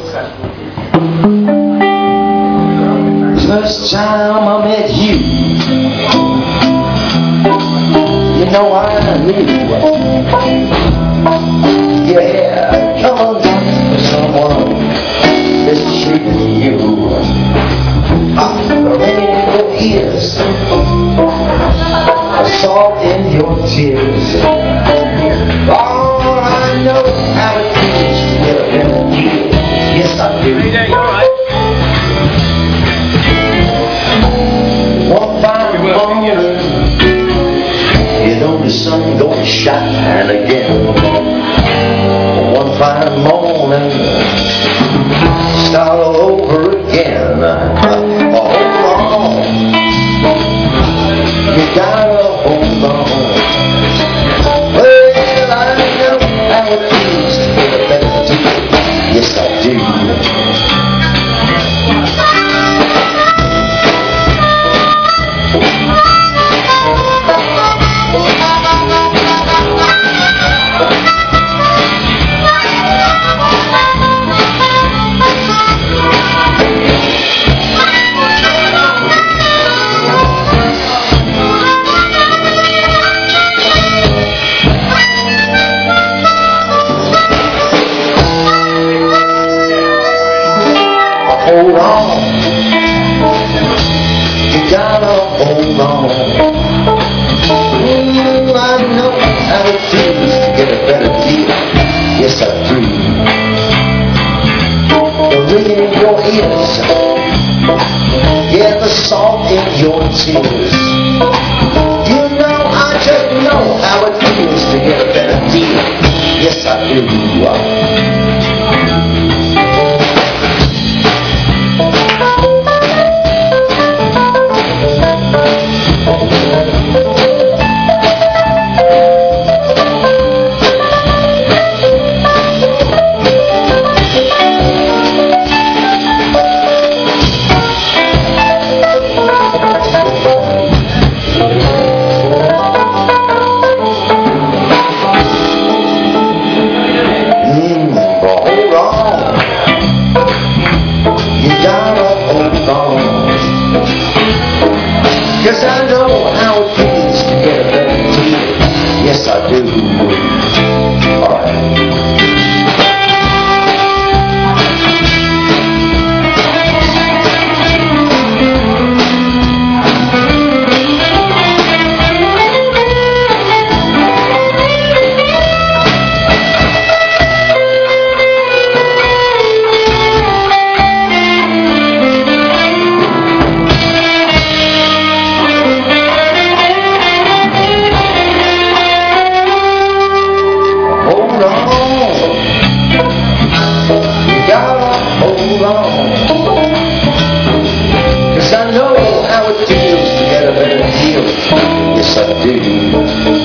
First time I met you, you know I knew you had come for someone mistreating you. The rain in your ears, the salt in your tears. Oh, I know how it feels to get a better deal. Yes, I do. One fine morning, you know the sun gonna shine again. One fine morning, start all over again. Hold on, you gotta hold on. Well, I know how it feels to get a better deal. Yes, I do. Hold on, you gotta hold on. I know how it feels to get a better deal. Yes, I do. The ringing in your ears, yeah, the salt in your tears. You know, I just know how it feels to get a better deal. Yes, I do. Cause I know how it feels to get a better deal. Yes, I do. Alright. Hold on, cause I know how it feels to get a better deal. Yes, I do.